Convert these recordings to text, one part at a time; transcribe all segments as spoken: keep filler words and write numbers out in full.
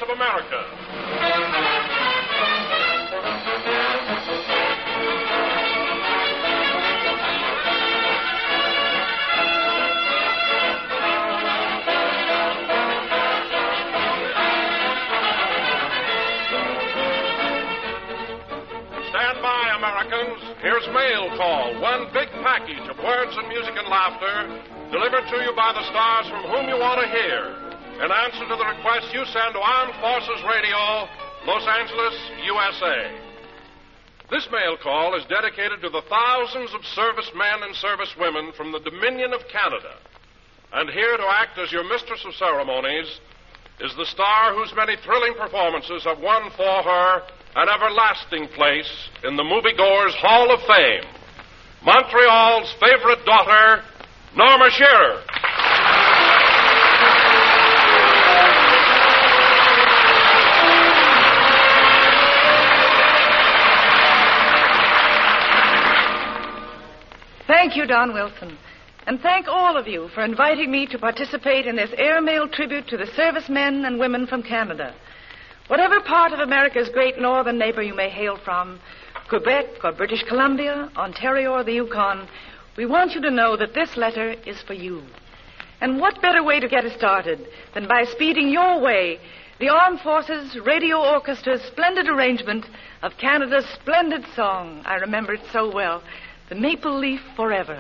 of America. Stand by, Americans. Here's Mail Call, one big package of words and music and laughter delivered to you by the stars from whom you want to hear. In answer to the request you send to Armed Forces Radio, Los Angeles, U S A. This mail call is dedicated to the thousands of servicemen and servicewomen from the Dominion of Canada. And here to act as your mistress of ceremonies is the star whose many thrilling performances have won for her an everlasting place in the moviegoers' Hall of Fame. Montreal's favorite daughter, Norma Shearer. Thank you, Don Wilson. And thank all of you for inviting me to participate in this airmail tribute to the servicemen and women from Canada. Whatever part of America's great northern neighbor you may hail from, Quebec or British Columbia, Ontario or the Yukon, we want you to know that this letter is for you. And what better way to get us started than by speeding your way the Armed Forces Radio Orchestra's splendid arrangement of Canada's splendid song, I remember it so well, The Maple Leaf Forever.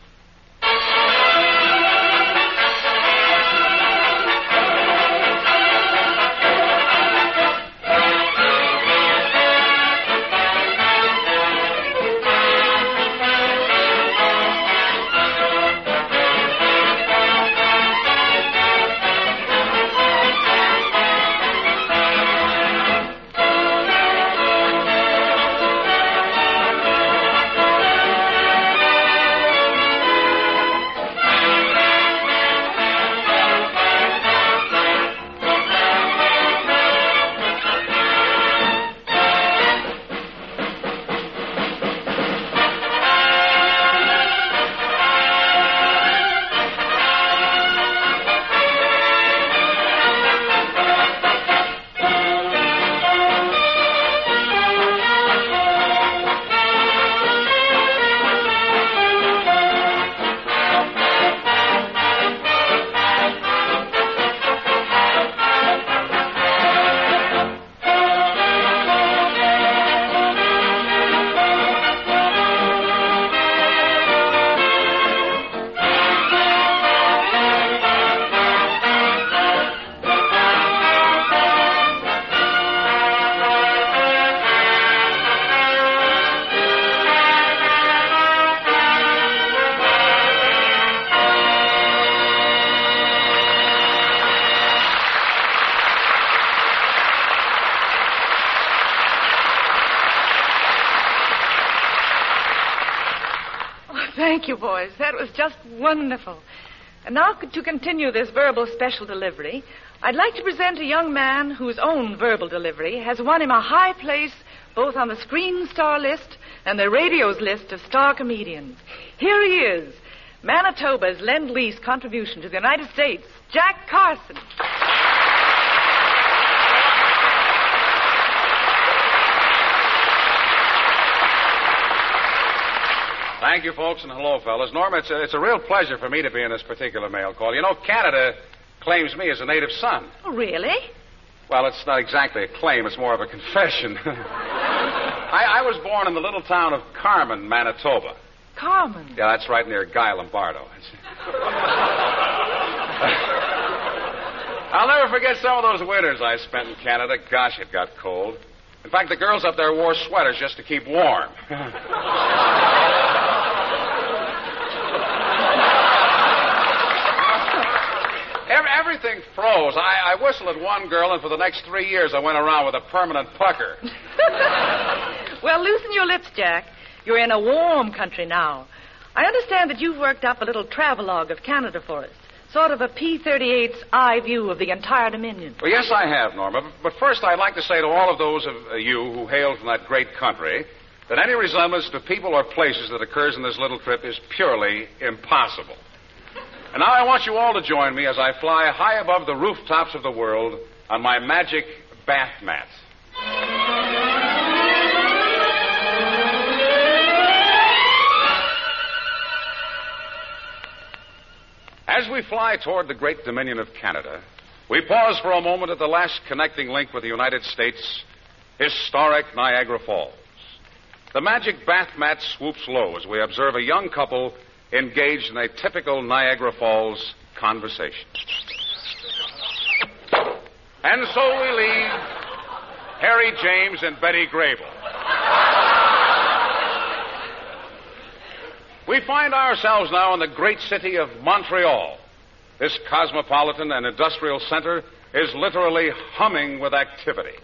Thank you, boys. That was just wonderful. And now, to continue this verbal special delivery, I'd like to present a young man whose own verbal delivery has won him a high place both on the Screen Star list and the radio's list of star comedians. Here he is, Manitoba's Lend-Lease contribution to the United States, Jack Carson. Thank you, folks, and hello, fellas. Norma, it's a, it's a real pleasure for me to be in this particular mail call. You know, Canada claims me as a native son. Oh, really? Well, it's not exactly a claim. It's more of a confession. I, I was born in the little town of Carman, Manitoba. Carman? Yeah, that's right near Guy Lombardo. I'll never forget some of those winters I spent in Canada. Gosh, it got cold. In fact, the girls up there wore sweaters just to keep warm. Everything froze. I, I whistled at one girl, and for the next three years I went around with a permanent pucker. Well, loosen your lips, Jack. You're in a warm country now. I understand that you've worked up a little travelogue of Canada for us. Sort of a P thirty-eight's eye view of the entire Dominion. Well, yes, I have, Norma. But first, I'd like to say to all of those of uh, you who hail from that great country that any resemblance to people or places that occurs in this little trip is purely impossible. And now I want you all to join me as I fly high above the rooftops of the world on my magic bath mat. As we fly toward the great dominion of Canada, we pause for a moment at the last connecting link with the United States, historic Niagara Falls. The magic bath mat swoops low as we observe a young couple engaged in a typical Niagara Falls conversation. And so we leave Harry James and Betty Grable. We find ourselves now in the great city of Montreal. This cosmopolitan and industrial center is literally humming with activity.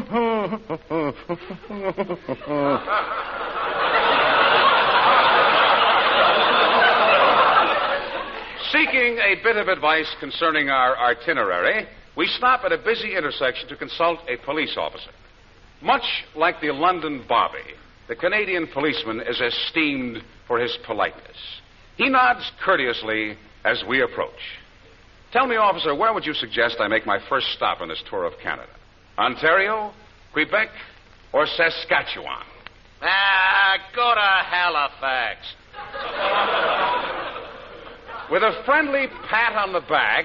Seeking a bit of advice concerning our itinerary, we stop at a busy intersection to consult a police officer. Much like the London Bobby, the Canadian policeman is esteemed for his politeness. He nods courteously as we approach. Tell me, officer, where would you suggest I make my first stop on this tour of Canada? Ontario, Quebec, or Saskatchewan? Ah, go to Halifax. With a friendly pat on the back,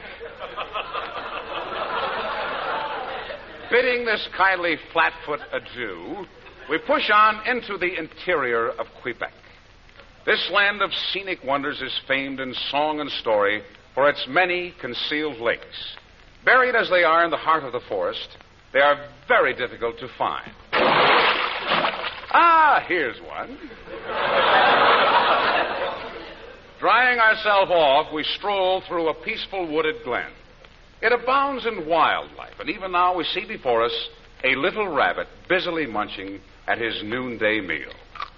bidding this kindly flatfoot adieu, we push on into the interior of Quebec. This land of scenic wonders is famed in song and story for its many concealed lakes. Buried as they are in the heart of the forest, they are very difficult to find. Ah, here's one. Drying ourselves off, we stroll through a peaceful wooded glen. It abounds in wildlife, and even now we see before us a little rabbit busily munching at his noonday meal.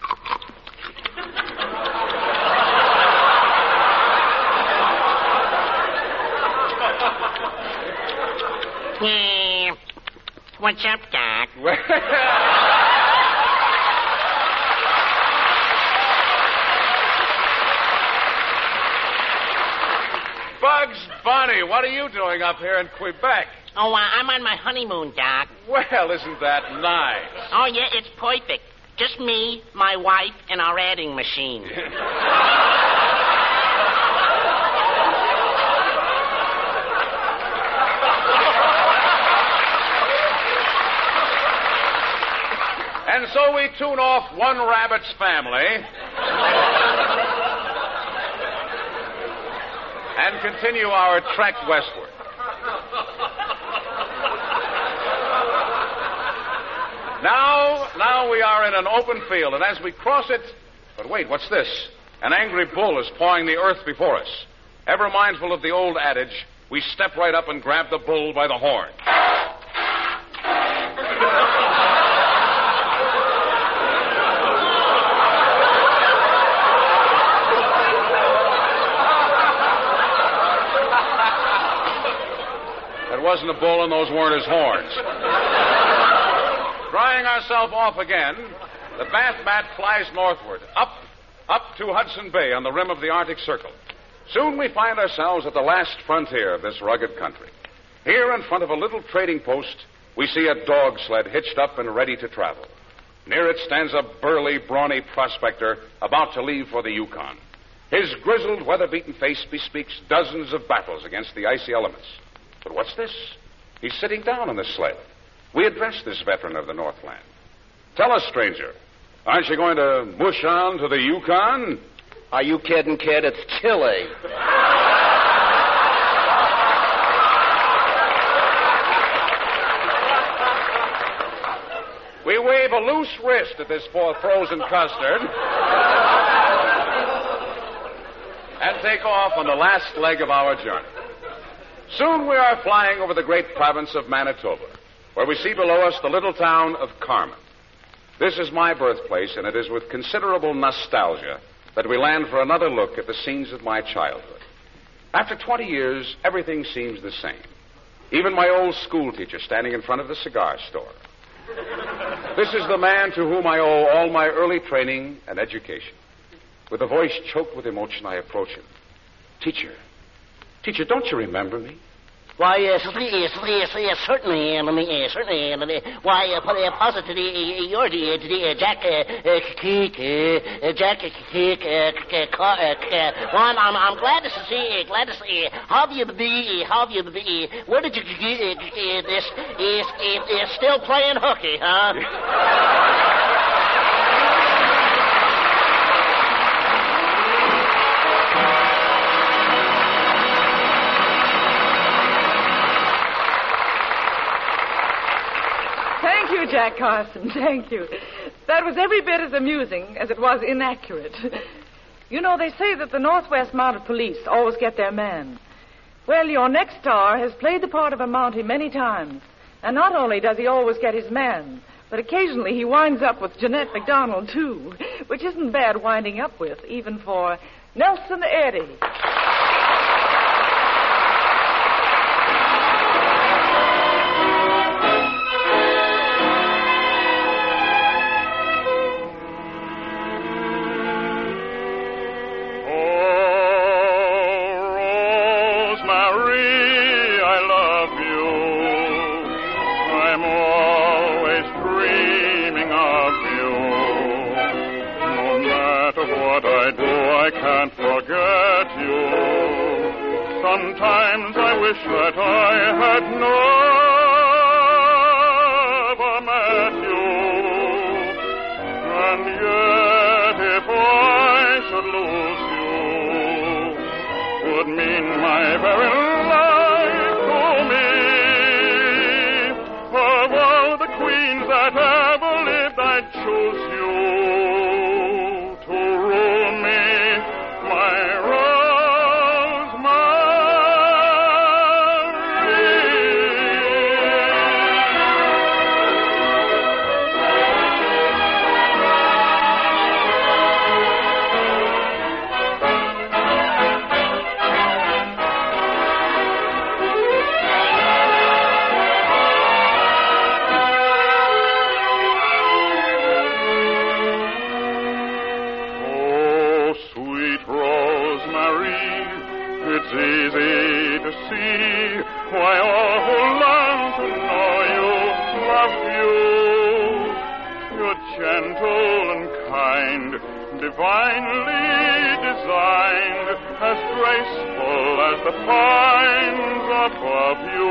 Yeah. What's up, Doc? Bugs Bunny, what are you doing up here in Quebec? Oh, uh, I'm on my honeymoon, Doc. Well, isn't that nice? Oh, yeah, it's perfect. Just me, my wife, and our adding machine. And so we tune off one rabbit's family and continue our trek westward. Now, now we are in an open field, and as we cross it... But wait, what's this? An angry bull is pawing the earth before us. Ever mindful of the old adage, we step right up and grab the bull by the horn. That wasn't a bull, and those weren't his horns. Drying ourselves off again, the bath mat flies northward, up, up to Hudson Bay on the rim of the Arctic Circle. Soon we find ourselves at the last frontier of this rugged country. Here in front of a little trading post, we see a dog sled hitched up and ready to travel. Near it stands a burly, brawny prospector about to leave for the Yukon. His grizzled, weather-beaten face bespeaks dozens of battles against the icy elements. But what's this? He's sitting down on the sled. We address this veteran of the Northland. Tell us, stranger, aren't you going to mush on to the Yukon? Are you kidding, kid? It's chilly. We wave a loose wrist at this poor frozen custard and take off on the last leg of our journey. Soon we are flying over the great province of Manitoba, where we see below us the little town of Carman. This is my birthplace, and it is with considerable nostalgia that we land for another look at the scenes of my childhood. After twenty years, everything seems the same. Even my old schoolteacher standing in front of the cigar store. This is the man to whom I owe all my early training and education. With a voice choked with emotion, I approach him. Teacher, teacher, don't you remember me? Why, yes, yes, yes, yes, certainly, um, uh, certainly. Um, uh, why, uh, uh, positively, uh, you're the, uh, the uh, Jack, uh, uh, Keek, uh, Jack, Keek, uh, uh, uh, well, I'm, I'm, I'm glad to see, uh, glad to see. How have you be? How have you be? Where did you get uh, uh, this? Is, is, is still playing hooky, huh? Thank you, Jack Carson. Thank you. That was every bit as amusing as it was inaccurate. You know, they say that the Northwest Mounted Police always get their man. Well, your next star has played the part of a Mountie many times. And not only does he always get his man, but occasionally he winds up with Jeanette MacDonald, too, which isn't bad winding up with, even for Nelson Eddy. Sometimes I wish that I had never met you. And yet if I should lose you, would mean my very life to me. Of all the queens that ever lived, I'd choose you to rule me, my it's easy to see why all who long to know you love you. You're gentle and kind, divinely designed, as graceful as the pines above you.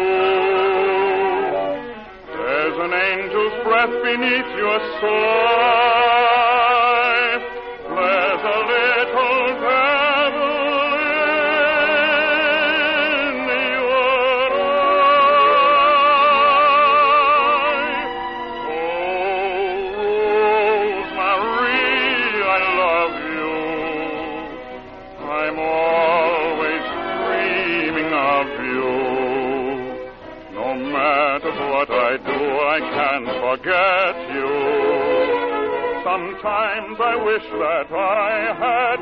There's an angel's breath beneath your sigh. There's a little devil what I do, I can't forget you. Sometimes I wish that I had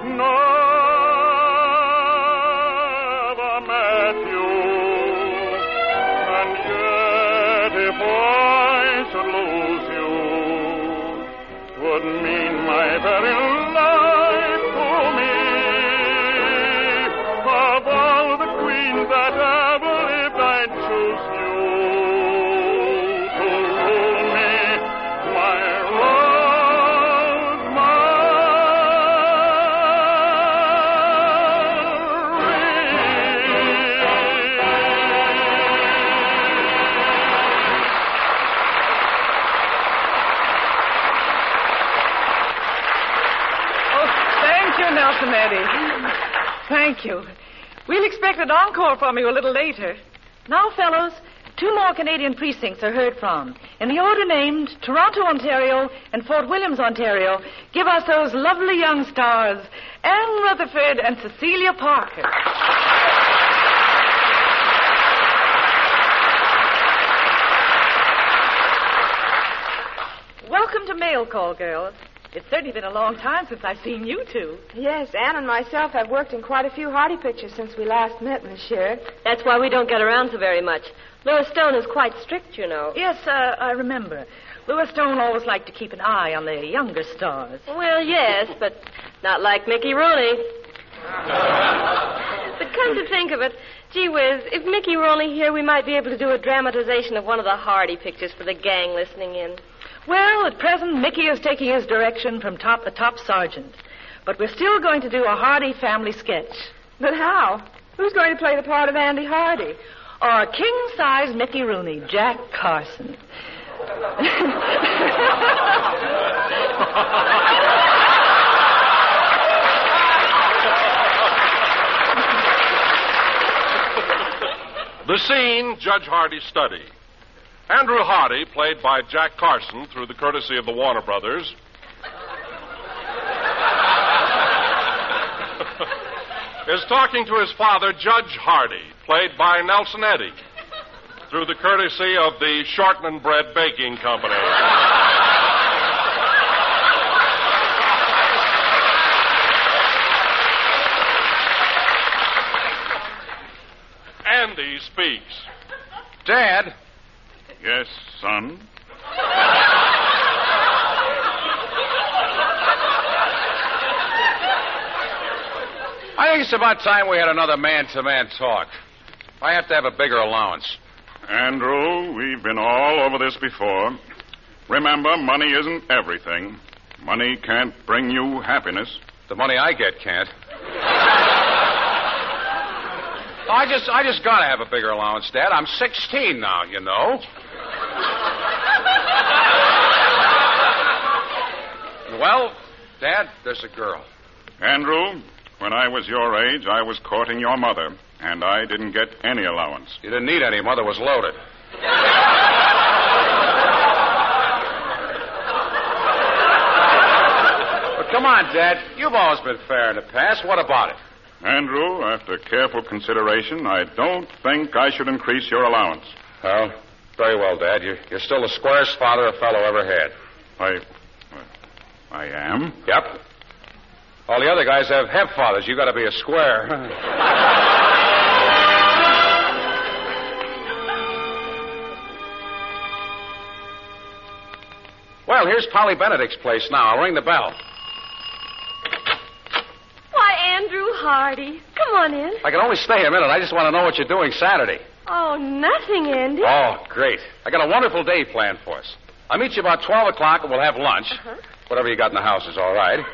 never met you. And yet if I should lose you, would mean my very life to me. Of all the queens that ever lived, I'd choose you. Nelson Eddy. Thank you. We'll expect an encore from you a little later. Now, fellows, two more Canadian precincts are heard from. In the order named, Toronto, Ontario, and Fort Williams, Ontario, give us those lovely young stars, Anne Rutherford and Cecilia Parker. Welcome to Mail Call, girls. It's certainly been a long time since I've seen you two. Yes, Anne and myself have worked in quite a few Hardy pictures since we last met, Miss Sherritt. That's why we don't get around so very much. Louis Stone is quite strict, you know. Yes, uh, I remember. Louis Stone always liked to keep an eye on the younger stars. Well, yes, but not like Mickey Rooney. But Come to think of it, gee whiz, if Mickey were only here, we might be able to do a dramatization of one of the Hardy pictures for the gang listening in. Well, at present, Mickey is taking his direction from top a top sergeant. But we're still going to do a Hardy family sketch. But how? Who's going to play the part of Andy Hardy? Or king-size Mickey Rooney, Jack Carson. The scene, Judge Hardy's study. Andrew Hardy, played by Jack Carson through the courtesy of the Warner Brothers, is talking to his father, Judge Hardy, played by Nelson Eddy, through the courtesy of the Shorten and Bread Baking Company. Andy speaks. Dad. Yes, son? I think it's about time we had another man-to-man talk. I have to have a bigger allowance. Andrew, we've been all over this before. Remember, money isn't everything. Money can't bring you happiness. The money I get can't. I just I just gotta have a bigger allowance, Dad. I'm sixteen now, you know. Well, Dad, there's a girl. Andrew, when I was your age, I was courting your mother, and I didn't get any allowance. You didn't need any. Mother was loaded. But come on, Dad. You've always been fair in the past. What about it? Andrew, after careful consideration, I don't think I should increase your allowance. Well, very well, Dad. You're, you're still the squarest father a fellow ever had. I... I am? Yep. All the other guys have have fathers. You got to be a square. Well, here's Polly Benedict's place now. I'll ring the bell. Why, Andrew Hardy. Come on in. I can only stay a minute. I just want to know what you're doing Saturday. Oh, nothing, Andy. Oh, great. I got a wonderful day planned for us. I'll meet you about twelve o'clock and we'll have lunch. Uh-huh. Whatever you got in the house is all right.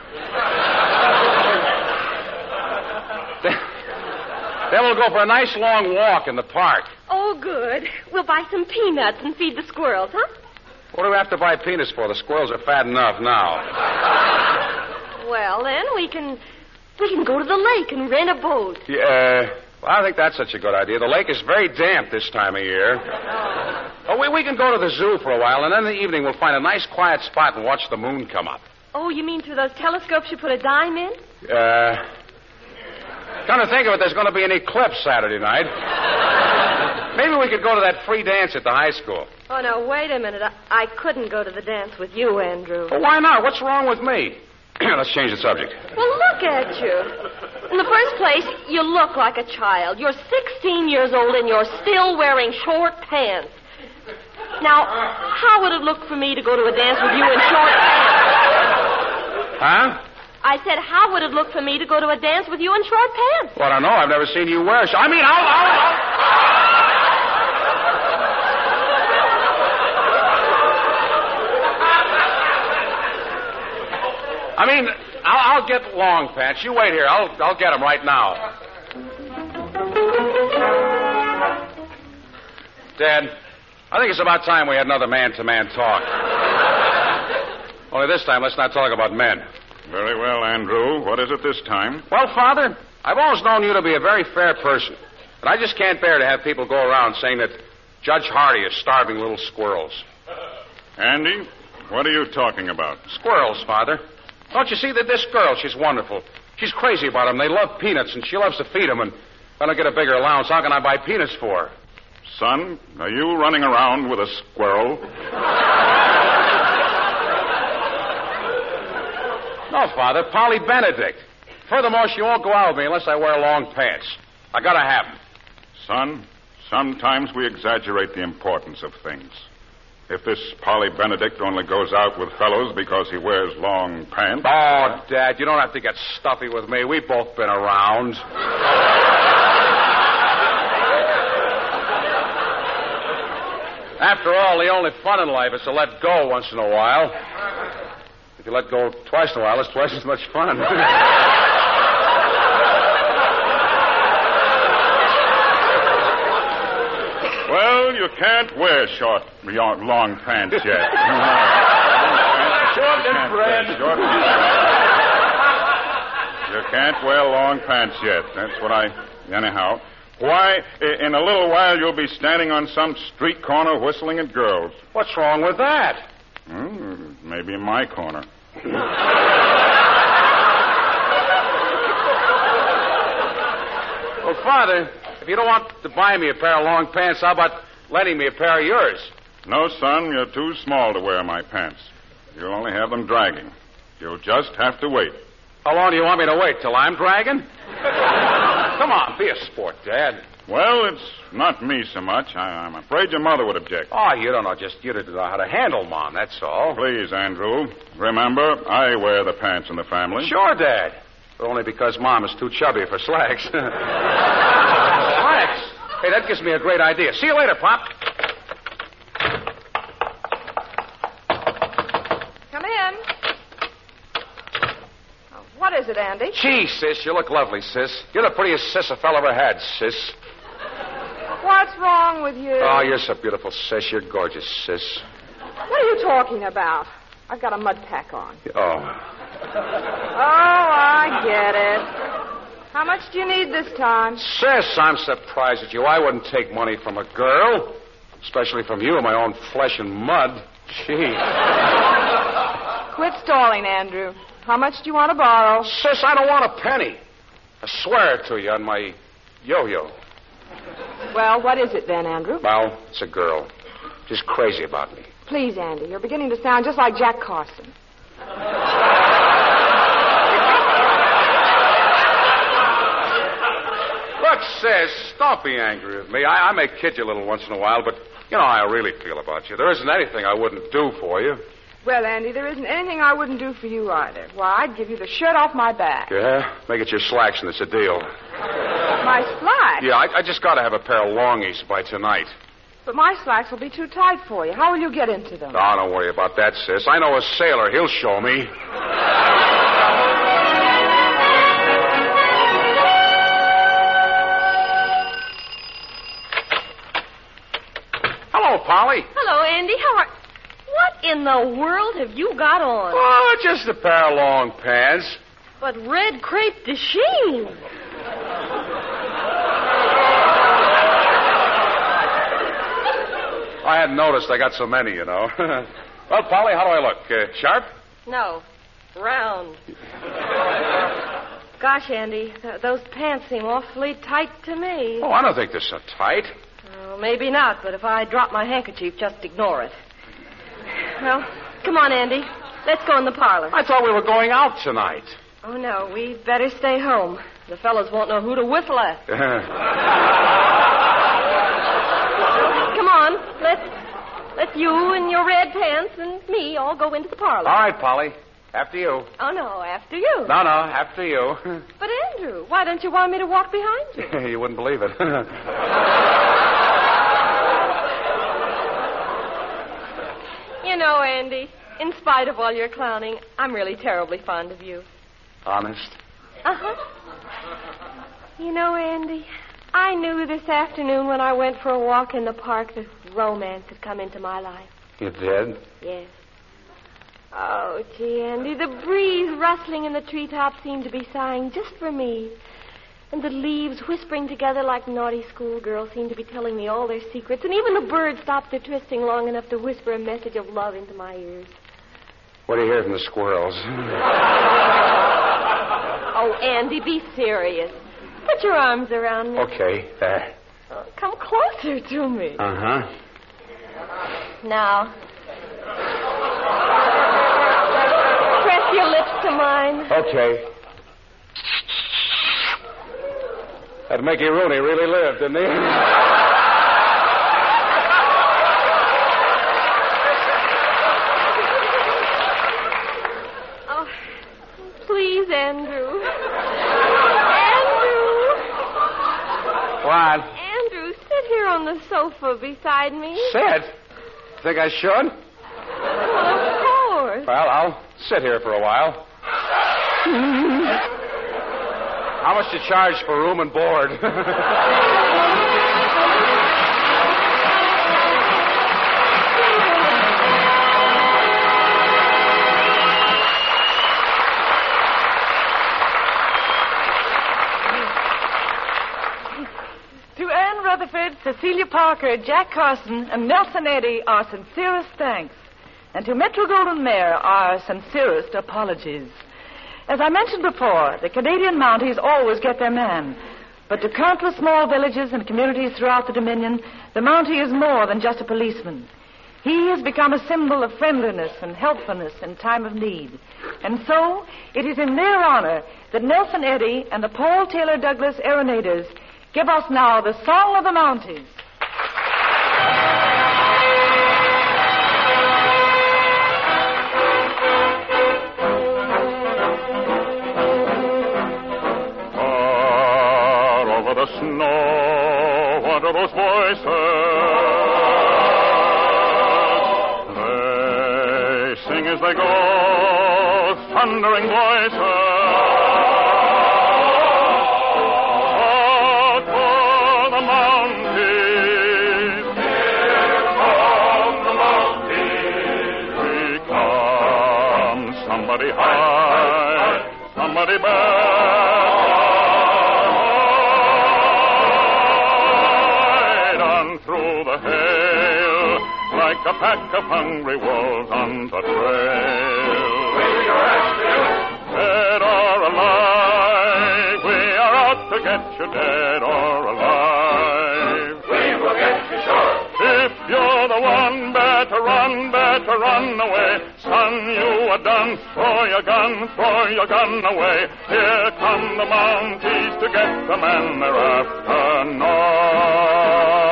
then, then we'll go for a nice long walk in the park. Oh, good. We'll buy some peanuts and feed the squirrels, huh? What do we have to buy peanuts for? The squirrels are fat enough now. Well, then we can we can go to the lake and rent a boat. Yeah, well, I don't think that's such a good idea. The lake is very damp this time of year. Oh, we, we can go to the zoo for a while, and then in the evening we'll find a nice quiet spot and watch the moon come up. Oh, you mean through those telescopes you put a dime in? Uh, come to think of it, there's going to be an eclipse Saturday night. Maybe we could go to that free dance at the high school. Oh, now, wait a minute. I, I couldn't go to the dance with you, Andrew. Well, why not? What's wrong with me? Let's change the subject. Well, look at you. In the first place, you look like a child. You're sixteen years old and you're still wearing short pants. Now, how would it look for me to go to a dance with you in short pants? Huh? I said, how would it look for me to go to a dance with you in short pants? Well, I don't know. I've never seen you wear... Sh- I mean, I'll... I'll, I'll... I mean, I'll, I'll get long pants. You wait here. I'll, I'll get them right now. Dad, I think it's about time we had another man-to-man talk. Only this time, let's not talk about men. Very well, Andrew. What is it this time? Well, Father, I've always known you to be a very fair person. But I just can't bear to have people go around saying that Judge Hardy is starving little squirrels. Andy, what are you talking about? Squirrels, Father. Don't you see that this girl, she's wonderful. She's crazy about them. They love peanuts, and she loves to feed them. And if I don't get a bigger allowance, how can I buy peanuts for her? Son, are you running around with a squirrel? No, Father. Polly Benedict. Furthermore, she won't go out with me unless I wear long pants. I gotta have them. Son, sometimes we exaggerate the importance of things. If this Polly Benedict only goes out with fellows because he wears long pants... Oh, Dad, you don't have to get stuffy with me. We've both been around. After all, the only fun in life is to let go once in a while. If you let go twice in a while, it's twice as much fun. Well, you can't wear short, long pants yet. Short and bread. Short and You can't wear long pants yet. That's what I... Anyhow, why, in a little while you'll be standing on some street corner whistling at girls. What's wrong with that? Hmm, maybe in my corner. Well, Father, if you don't want to buy me a pair of long pants, how about lending me a pair of yours? No, son, you're too small to wear my pants. You'll only have them dragging. You'll just have to wait. How long do you want me to wait? Till I'm dragging? Come on, be a sport, Dad. Well, it's not me so much. I, I'm afraid your mother would object. Oh, you don't know just you don't know how to handle Mom, that's all. Please, Andrew, remember, I wear the pants in the family. Sure, Dad. But only because Mom is too chubby for slacks. Slacks? Hey, that gives me a great idea. See you later, Pop. Come in. Oh, what is it, Andy? Gee, sis, you look lovely, sis. You're the prettiest sis a fella ever had, sis. What's wrong with you? Oh, you're so beautiful, sis. You're gorgeous, sis. What are you talking about? I've got a mud pack on. Oh. Oh, I get it. How much do you need this time? Sis, I'm surprised at you. I wouldn't take money from a girl, especially from you, my own flesh and mud. Gee. Quit stalling, Andrew. How much do you want to borrow? Sis, I don't want a penny. I swear it to you on my yo-yo. Well, what is it then, Andrew? Well, it's a girl. She's crazy about me. Please, Andy, you're beginning to sound just like Jack Carson. Look, sis, don't be angry with me. I, I may kid you a little once in a while, but you know how I really feel about you. There isn't anything I wouldn't do for you. Well, Andy, there isn't anything I wouldn't do for you either. Why, I'd give you the shirt off my back. Yeah? Make it your slacks and it's a deal. My slacks? Yeah, I, I just got to have a pair of longies by tonight. But my slacks will be too tight for you. How will you get into them? Oh, don't worry about that, sis. I know a sailor. He'll show me. Hello, Polly. Hello, Andy. How are... What in the world have you got on? Oh, just a pair of long pants. But red crepe de chine. I hadn't noticed. I got so many, you know. Well, Polly, how do I look? Uh, sharp? No, round. Gosh, Andy, th- those pants seem awfully tight to me. Oh, I don't think they're so tight. Oh, maybe not, but if I drop my handkerchief, just ignore it. Well, come on, Andy. Let's go in the parlor. I thought we were going out tonight. Oh, no, we'd better stay home. The fellows won't know who to whistle at. Come on, let's, let's you and your red pants and me all go into the parlor. All right, Polly. After you. Oh, no, after you. No, no, after you. But, Andrew, why don't you want me to walk behind you? You wouldn't believe it. You know, Andy, in spite of all your clowning, I'm really terribly fond of you. Honest? Uh-huh. You know, Andy, I knew this afternoon when I went for a walk in the park that romance had come into my life. You did? Yes. Oh, gee, Andy, the breeze rustling in the treetops seemed to be sighing just for me. And the leaves whispering together like naughty schoolgirls seemed to be telling me all their secrets. And even the birds stopped their twisting long enough to whisper a message of love into my ears. What do you hear from the squirrels? Oh, Andy, be serious. Put your arms around me. Okay, there. Oh, come closer to me. Uh-huh. Now. Press your lips to mine. Okay. That Mickey Rooney really lived, didn't he? Oh, please, Andrew. Andrew. What? Andrew, sit here on the sofa beside me. Sit? Think I should? Well, of course. Well, I'll sit here for a while. How much do you charge for room and board? To Anne Rutherford, Cecilia Parker, Jack Carson, and Nelson Eddy, our sincerest thanks. And to Metro-Goldwyn-Mayer, our sincerest apologies. As I mentioned before, the Canadian Mounties always get their man. But to countless small villages and communities throughout the Dominion, the Mountie is more than just a policeman. He has become a symbol of friendliness and helpfulness in time of need. And so, it is in their honor that Nelson Eddy and the Paul Taylor Douglas Aeronators give us now the Song of the Mounties. Far over the snow, what are those voices? They sing as they go, thundering voices. Somebody high, somebody bad, on through the hail, like a pack of hungry wolves on the trail. Dead or alive, we are out to get you, dead or alive. We will get you sure. If you're the one, better run, better run away. Son, you are done. Throw your gun, throw your gun away. Here come the Mounties to get the man they're after now.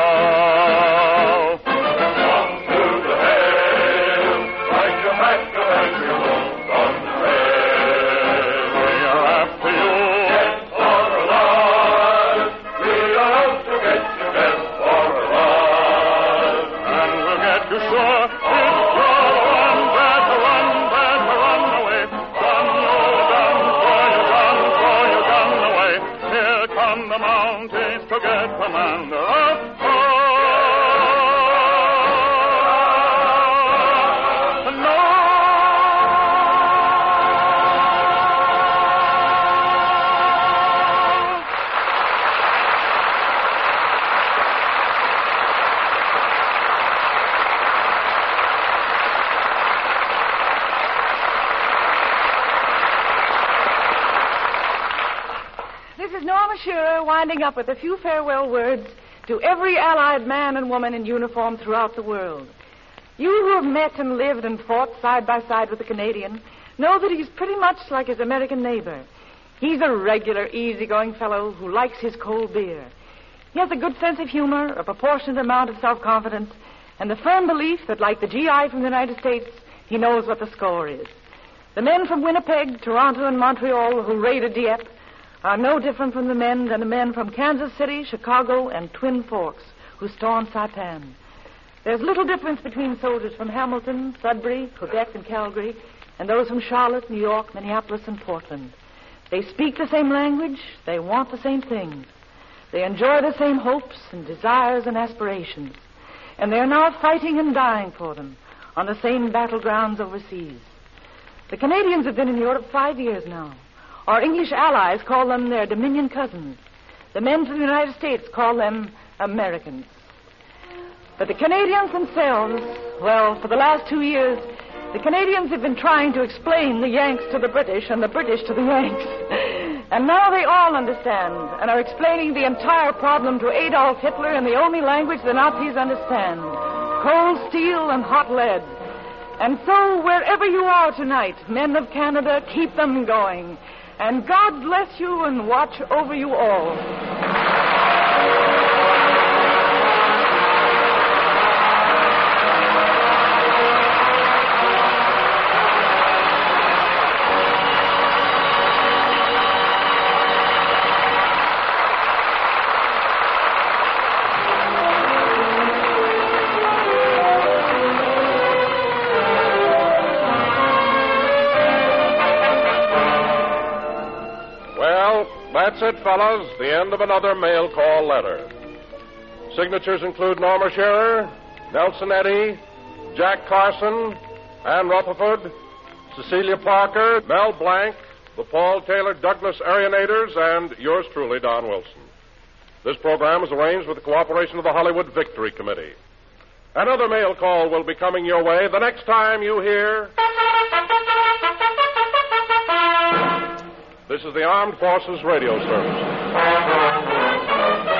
Come to the hail, like a pack of angry wolves on the trail. We are after you, dead or alive. We are out to get you, dead or alive. And we'll get you sure. To get the man they're after. No. This is Norma Shearer winding up with a few farewell words to every Allied man and woman in uniform throughout the world. You who have met and lived and fought side by side with the Canadian know that he's pretty much like his American neighbor. He's a regular, easygoing fellow who likes his cold beer. He has a good sense of humor, a proportionate amount of self-confidence, and the firm belief that, like the G I from the United States, he knows what the score is. The men from Winnipeg, Toronto, and Montreal who raided Dieppe are no different from the men than the men from Kansas City, Chicago, and Twin Forks who stormed Saipan. There's little difference between soldiers from Hamilton, Sudbury, Quebec, and Calgary, and those from Charlotte, New York, Minneapolis, and Portland. They speak the same language. They want the same things. They enjoy the same hopes and desires and aspirations. And they're now fighting and dying for them on the same battlegrounds overseas. The Canadians have been in Europe five years now. Our English allies call them their Dominion cousins. The men from the United States call them Americans. But the Canadians themselves, well, for the last two years, the Canadians have been trying to explain the Yanks to the British and the British to the Yanks. And now they all understand and are explaining the entire problem to Adolf Hitler in the only language the Nazis understand, cold steel and hot lead. And so, wherever you are tonight, men of Canada, keep them going. And God bless you and watch over you all. Well, that's it, fellas. The end of another mail call letter. Signatures include Norma Shearer, Nelson Eddy, Jack Carson, Ann Rutherford, Cecilia Parker, Mel Blanc, the Paul Taylor Douglas Arianators, and yours truly, Don Wilson. This program is arranged with the cooperation of the Hollywood Victory Committee. Another mail call will be coming your way the next time you hear... This is the Armed Forces Radio Service.